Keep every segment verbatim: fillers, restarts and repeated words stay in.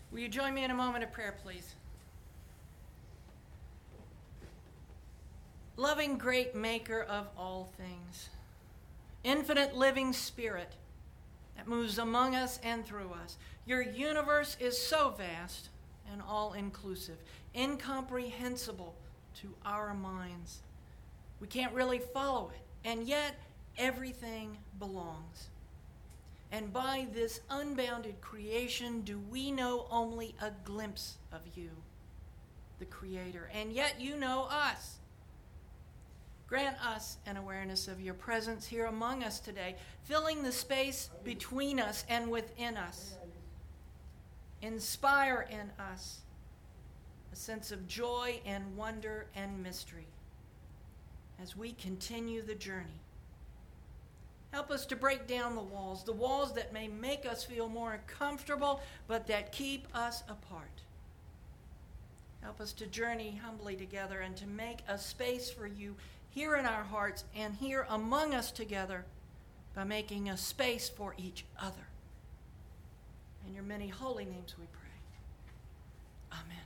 Will you join me in a moment of prayer, please? Loving great maker of all things, infinite living spirit that moves among us and through us. Your universe is so vast and all-inclusive, incomprehensible to our minds. We can't really follow it, and yet everything belongs. And by this unbounded creation do we know only a glimpse of you, the Creator, and yet you know us. Grant us an awareness of your presence here among us today, filling the space between us and within us. Inspire in us a sense of joy and wonder and mystery as we continue the journey. Help us to break down the walls, the walls that may make us feel more comfortable, but that keep us apart. Help us to journey humbly together and to make a space for you here in our hearts and here among us together by making a space for each other. In your many holy names we pray. Amen.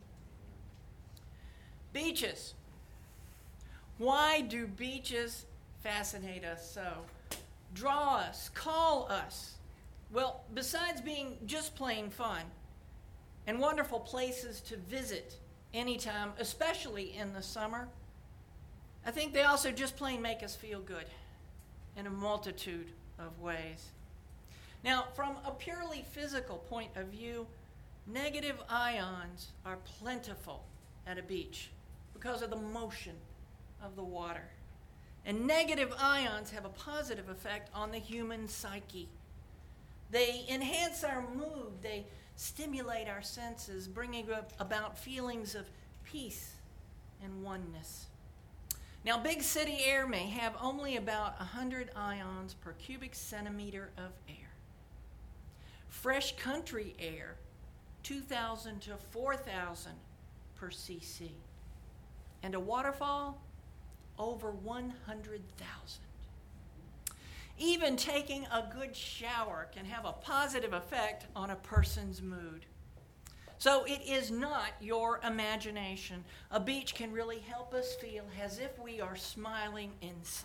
Beaches. Why do beaches fascinate us so? Draw us, call us. Well, besides being just plain fun and wonderful places to visit anytime, especially in the summer, I think they also just plain make us feel good in a multitude of ways. Now, from a purely physical point of view, negative ions are plentiful at a beach because of the motion of the water. And negative ions have a positive effect on the human psyche. They enhance our mood. They stimulate our senses, bringing about feelings of peace and oneness. Now, big city air may have only about one hundred ions per cubic centimeter of air. Fresh country air, two thousand to four thousand per cc. And a waterfall, over one hundred thousand. Even taking a good shower can have a positive effect on a person's mood. So it is not your imagination. A beach can really help us feel as if we are smiling inside.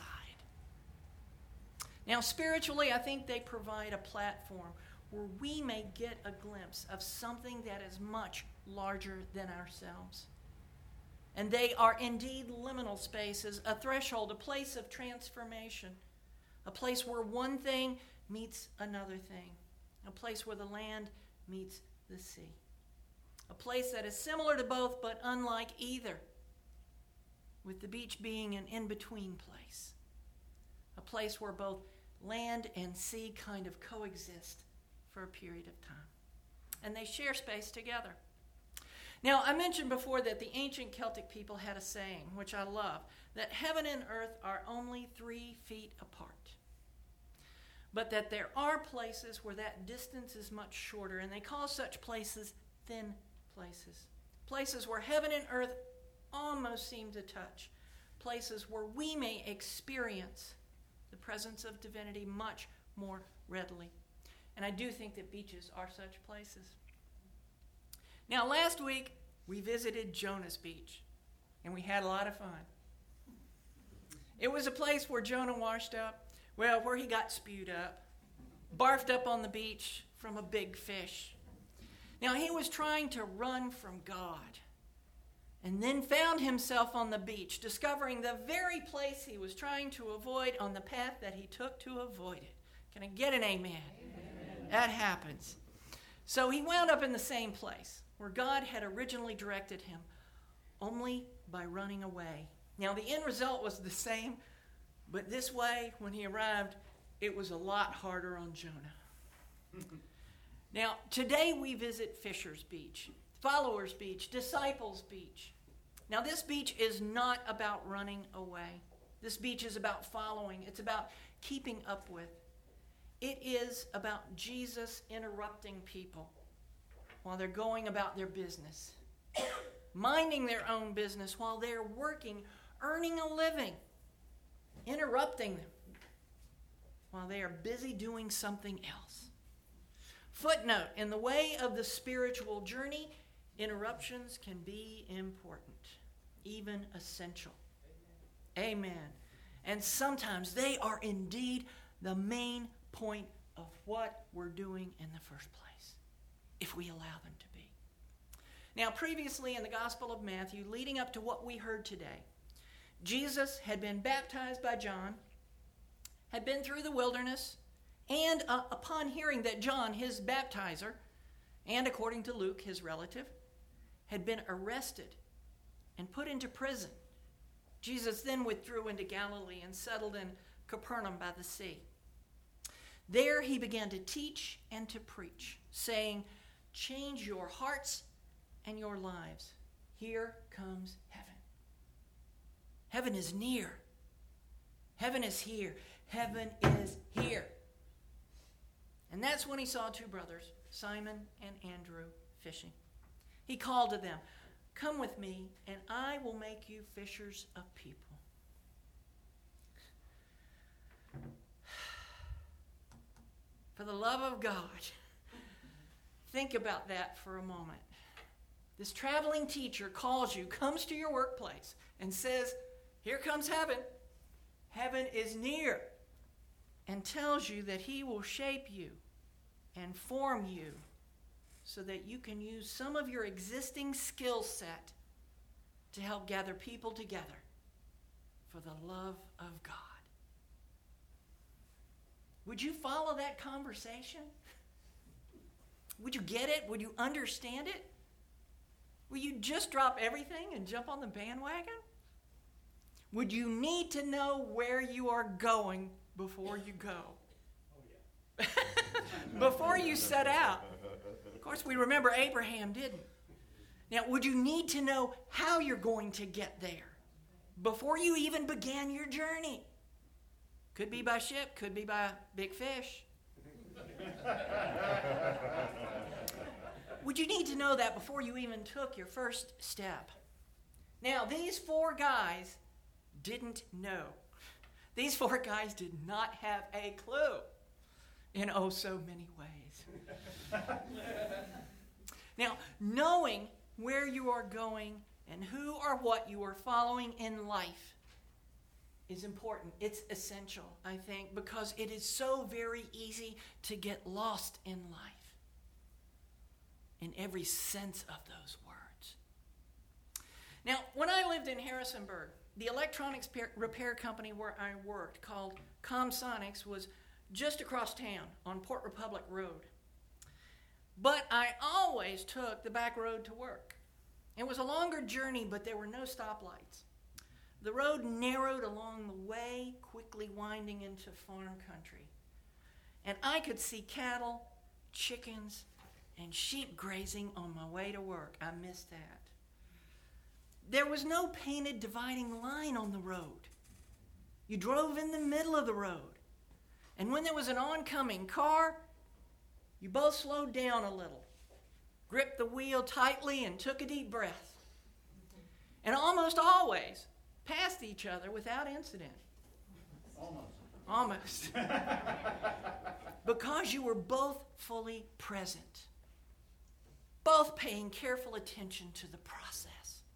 Now, spiritually, I think they provide a platform where we may get a glimpse of something that is much larger than ourselves. And they are indeed liminal spaces, a threshold, a place of transformation, a place where one thing meets another thing, a place where the land meets the sea, a place that is similar to both but unlike either, with the beach being an in-between place, a place where both land and sea kind of coexist for a period of time, and they share space together. Now, I mentioned before that the ancient Celtic people had a saying, which I love, that heaven and earth are only three feet apart. But that there are places where that distance is much shorter, and they call such places thin places. Places where heaven and earth almost seem to touch. Places where we may experience the presence of divinity much more readily. And I do think that beaches are such places. Now, last week, we visited Jonah's Beach, and we had a lot of fun. It was a place where Jonah washed up, well, where he got spewed up, barfed up on the beach from a big fish. Now, he was trying to run from God, and then found himself on the beach, discovering the very place he was trying to avoid on the path that he took to avoid it. Can I get an amen? Amen. That happens. So he wound up in the same place where God had originally directed him, only by running away. Now, the end result was the same, but this way, when he arrived, it was a lot harder on Jonah. Now, today we visit Fisher's Beach, Followers Beach, Disciples Beach. Now, this beach is not about running away. This beach is about following. It's about keeping up with. It is about Jesus interrupting people while they're going about their business, minding their own business while they're working, earning a living, interrupting them while they are busy doing something else. Footnote, in the way of the spiritual journey, interruptions can be important, even essential. Amen. Amen. And sometimes they are indeed the main point of what we're doing in the first place, if we allow them to be. Now, previously in the Gospel of Matthew, leading up to what we heard today, Jesus had been baptized by John, had been through the wilderness, and uh, upon hearing that John, his baptizer, and according to Luke, his relative, had been arrested and put into prison, Jesus then withdrew into Galilee and settled in Capernaum by the sea. There he began to teach and to preach, saying, "Change your hearts and your lives. Here comes heaven." Heaven is near. Heaven is here. Heaven is here. And that's when he saw two brothers, Simon and Andrew, fishing. He called to them, "Come with me, and I will make you fishers of people." For the love of God, think about that for a moment. This traveling teacher calls you, comes to your workplace, and says, "Here comes heaven. Heaven is near," and tells you that he will shape you and form you so that you can use some of your existing skill set to help gather people together for the love of God. Would you follow that conversation? Would you get it? Would you understand it? Will you just drop everything and jump on the bandwagon? Would you need to know where you are going before you go? Oh, yeah. Before you set out. Of course, we remember Abraham didn't. Now, would you need to know how you're going to get there before you even began your journey? Could be by ship, could be by big fish. Would you need to know that before you even took your first step? Now, these four guys didn't know. These four guys did not have a clue in oh so many ways. Now, knowing where you are going and who or what you are following in life is important. It's essential, I think, because it is so very easy to get lost in life in every sense of those words. Now, when I lived in Harrisonburg, the electronics repair company where I worked, called ComSonics, was just across town on Port Republic Road. But I always took the back road to work. It was a longer journey, but there were no stoplights. The road narrowed along the way, quickly winding into farm country. And I could see cattle, chickens, and sheep grazing on my way to work. I missed that. There was no painted dividing line on the road. You drove in the middle of the road. And when there was an oncoming car, you both slowed down a little, gripped the wheel tightly, and took a deep breath. And almost always passed each other without incident. Almost. Almost. Because you were both fully present. Both paying careful attention to the process.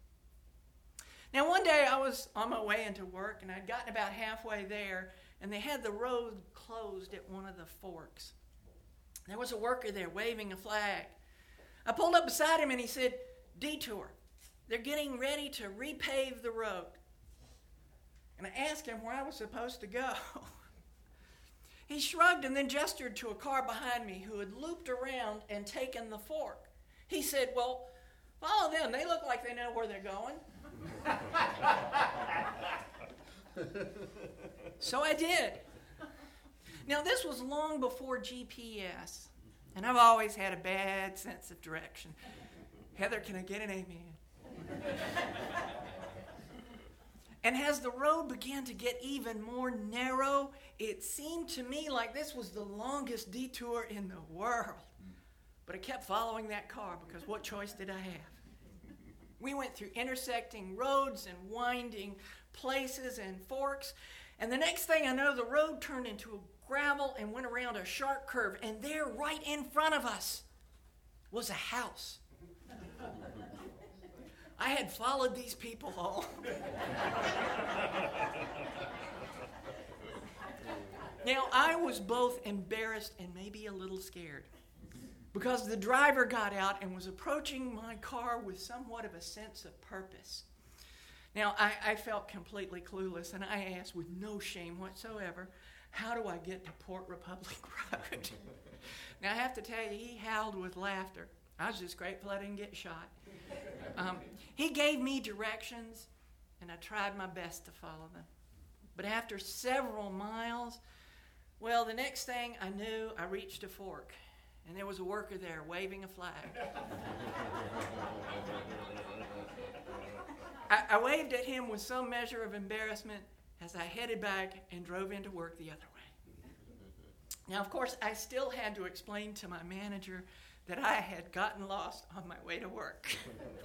Now, one day I was on my way into work, and I'd gotten about halfway there, and they had the road closed at one of the forks. There was a worker there waving a flag. I pulled up beside him, and he said, "Detour. They're getting ready to repave the road." And I asked him where I was supposed to go. He shrugged and then gestured to a car behind me who had looped around and taken the fork. He said, "Well, follow them. They look like they know where they're going." So I did. Now, this was long before G P S, and I've always had a bad sense of direction. Heather, can I get an amen? And as the road began to get even more narrow, it seemed to me like this was the longest detour in the world. But I kept following that car because what choice did I have? We went through intersecting roads and winding places and forks. And the next thing I know, the road turned into a gravel and went around a sharp curve, and there, right in front of us, was a house. I had followed these people home. Now, I was both embarrassed and maybe a little scared, because the driver got out and was approaching my car with somewhat of a sense of purpose. Now, I, I felt completely clueless, and I asked with no shame whatsoever, how do I get to Port Republic Road? Now, I have to tell you, he howled with laughter. I was just grateful I didn't get shot. Um, he gave me directions, and I tried my best to follow them. But after several miles, well, the next thing I knew, I reached a fork, and there was a worker there waving a flag. I, I waved at him with some measure of embarrassment as I headed back and drove into work the other way. Now, of course, I still had to explain to my manager that I had gotten lost on my way to work.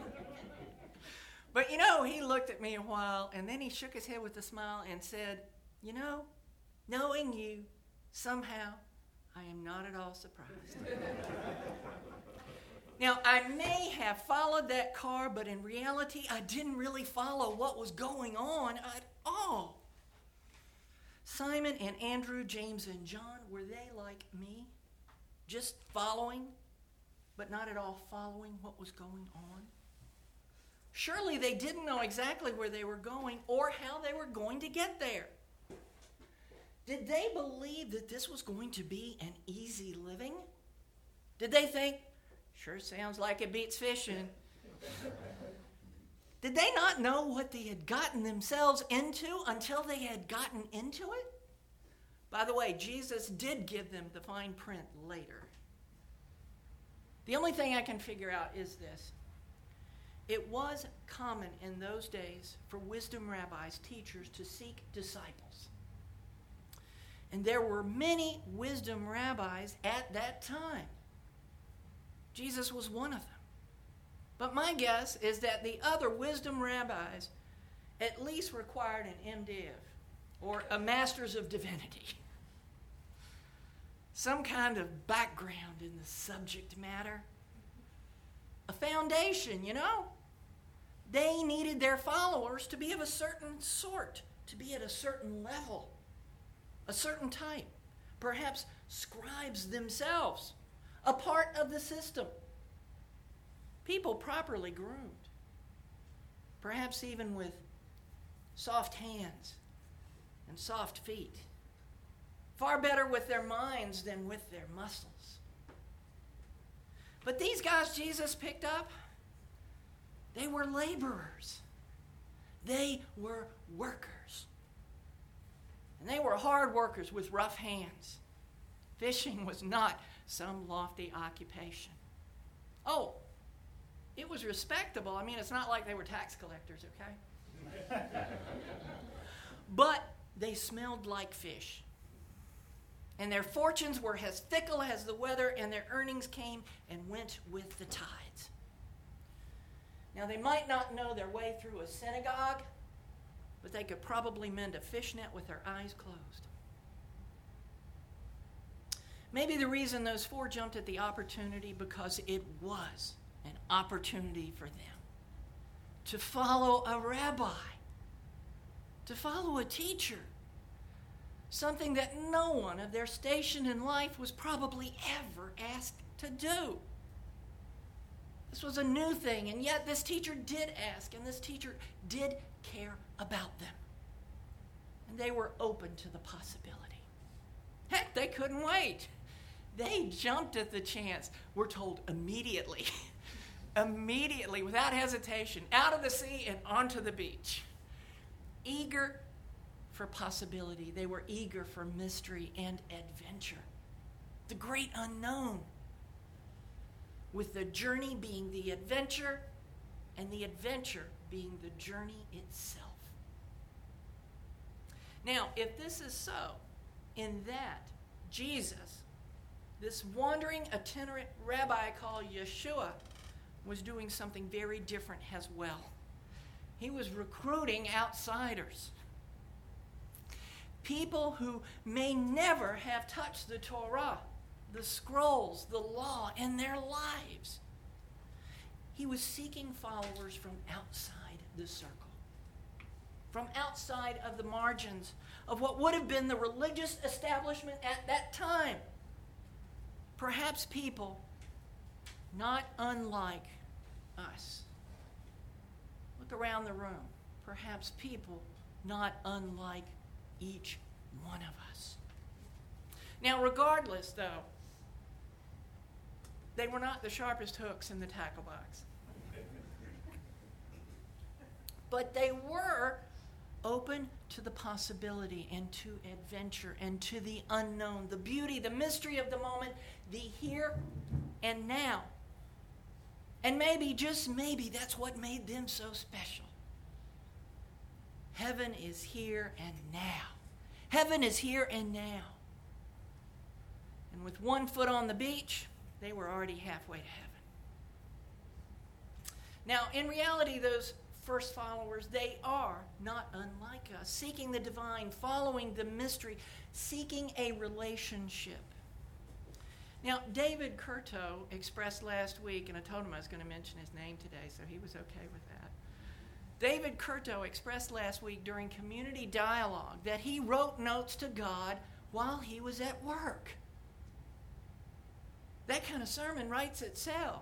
But, you know, he looked at me a while, and then he shook his head with a smile and said, you know, knowing you, somehow, I am not at all surprised. Now, I may have followed that car, but in reality, I didn't really follow what was going on at all. Simon and Andrew, James and John, were they like me? Just following, but not at all following what was going on? Surely they didn't know exactly where they were going or how they were going to get there. Did they believe that this was going to be an easy living? Did they think, sure sounds like it beats fishing? Did they not know what they had gotten themselves into until they had gotten into it? By the way, Jesus did give them the fine print later. The only thing I can figure out is this. It was common in those days for wisdom rabbis, teachers, to seek disciples. And there were many wisdom rabbis at that time. Jesus was one of them. But my guess is that the other wisdom rabbis at least required an M Div, or a Master's of Divinity. Some kind of background in the subject matter. A foundation, you know? They needed their followers to be of a certain sort, to be at a certain level, a certain type. Perhaps scribes themselves, a part of the system. People properly groomed, perhaps even with soft hands and soft feet, far better with their minds than with their muscles. But these guys Jesus picked up, they were laborers. They were workers. And they were hard workers with rough hands. Fishing was not some lofty occupation. Oh, it was respectable. I mean, it's not like they were tax collectors, okay? But they smelled like fish. And their fortunes were as fickle as the weather, and their earnings came and went with the tides. Now, they might not know their way through a synagogue, but they could probably mend a fishnet with their eyes closed. Maybe the reason those four jumped at the opportunity because it was an opportunity for them to follow a rabbi, to follow a teacher, something that no one of their station in life was probably ever asked to do. This was a new thing, and yet this teacher did ask, and this teacher did care about them. And they were open to the possibility. Heck, they couldn't wait. They jumped at the chance. We're told immediately, immediately, without hesitation, out of the sea and onto the beach. Eager for possibility. They were eager for mystery and adventure. The great unknown. With the journey being the adventure, and the adventure being the journey itself. Now, if this is so, in that Jesus, this wandering itinerant rabbi called Yeshua, was doing something very different as well. He was recruiting outsiders. People who may never have touched the Torah, the scrolls, the law in their lives. He was seeking followers from outside the circle, from outside of the margins of what would have been the religious establishment at that time. Perhaps people not unlike us. Look around the room. Perhaps people not unlike each one of us. Now, regardless, though, they were not the sharpest hooks in the tackle box. But they were open to the possibility and to adventure and to the unknown, the beauty, the mystery of the moment, the here and now. And maybe, just maybe, that's what made them so special. Heaven is here and now. Heaven is here and now. And with one foot on the beach, they were already halfway to heaven. Now, in reality, those first followers, they are not unlike us, seeking the divine, following the mystery, seeking a relationship. Now, David Curto expressed last week, and I told him I was going to mention his name today, so he was okay with that. David Curto expressed last week during community dialogue that he wrote notes to God while he was at work. That kind of sermon writes itself.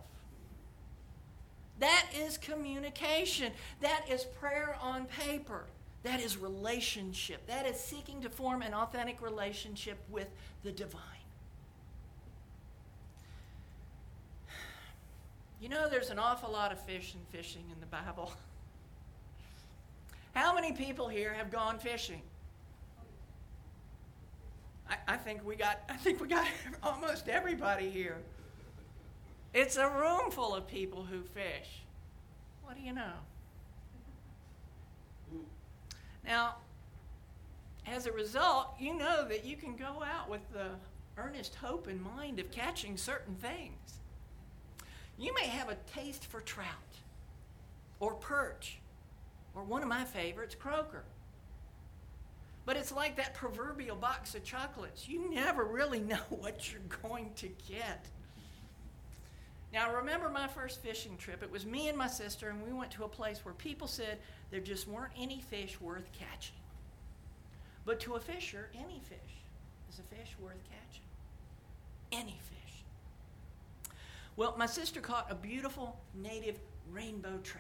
That is communication. That is prayer on paper. That is relationship. That is seeking to form an authentic relationship with the divine. You know, there's an awful lot of fish and fishing in the Bible. How many people here have gone fishing? I, I think we got. I think we got almost everybody here. It's a room full of people who fish. What do you know? Now, as a result, you know that you can go out with the earnest hope in mind of catching certain things. You may have a taste for trout or perch or one of my favorites, croaker. But it's like that proverbial box of chocolates. You never really know what you're going to get. Now, I remember my first fishing trip. It was me and my sister, and we went to a place where people said there just weren't any fish worth catching. But to a fisher, any fish is a fish worth catching. Any fish. Well, my sister caught a beautiful native rainbow trout.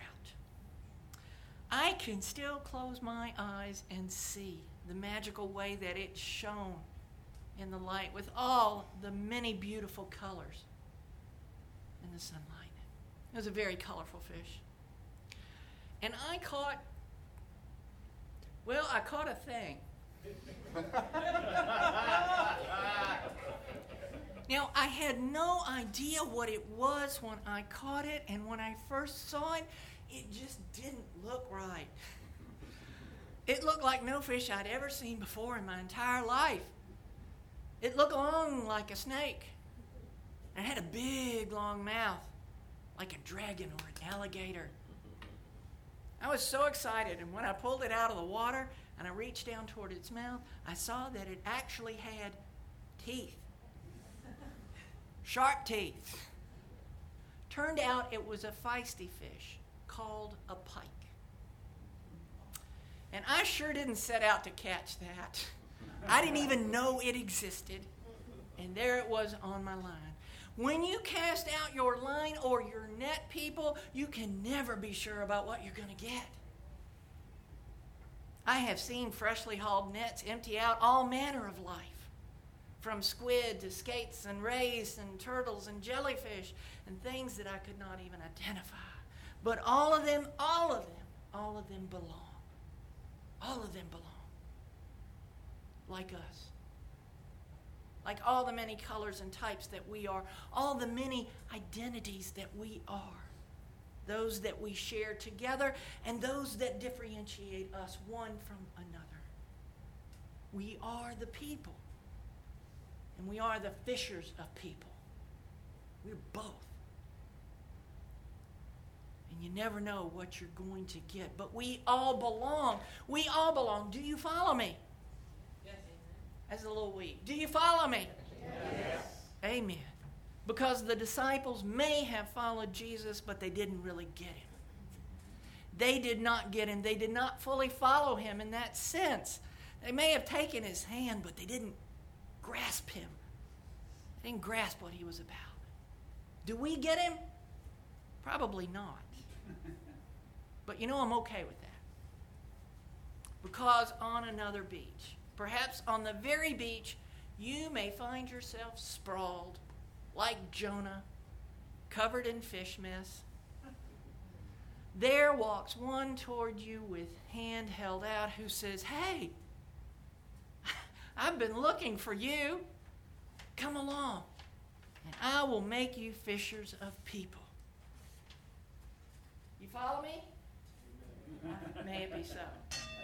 I can still close my eyes and see the magical way that it shone in the light with all the many beautiful colors in the sunlight. It was a very colorful fish. And I caught, well, I caught a thing. Now, I had no idea what it was when I caught it, and when I first saw it, it just didn't look right. It looked like no fish I'd ever seen before in my entire life. It looked long like a snake. And it had a big, long mouth, like a dragon or an alligator. I was so excited, and when I pulled it out of the water and I reached down toward its mouth, I saw that it actually had teeth. Sharp teeth. Turned out it was a feisty fish called a pike. And I sure didn't set out to catch that. I didn't even know it existed. And there it was on my line. When you cast out your line or your net, people, you can never be sure about what you're going to get. I have seen freshly hauled nets empty out all manner of life, from squid to skates and rays and turtles and jellyfish and things that I could not even identify. But all of them, all of them, all of them belong. All of them belong. Like us. Like all the many colors and types that we are. All the many identities that we are. Those that we share together and those that differentiate us one from another. We are the people. And we are the fishers of people. We're both. And you never know what you're going to get. But we all belong. We all belong. Do you follow me? Yes. as a little weak. Do you follow me? Yes. Amen. Because the disciples may have followed Jesus, but they didn't really get him. They did not get him. They did not fully follow him in that sense. They may have taken his hand, but they didn't grasp him. They didn't grasp what he was about. Do we get him? Probably not. But you know, I'm okay with that. Because on another beach, perhaps on the very beach, you may find yourself sprawled like Jonah, covered in fish mess. There walks one toward you with hand held out who says, "Hey, I've been looking for you. Come along, and I will make you fishers of people." You follow me? May it be so.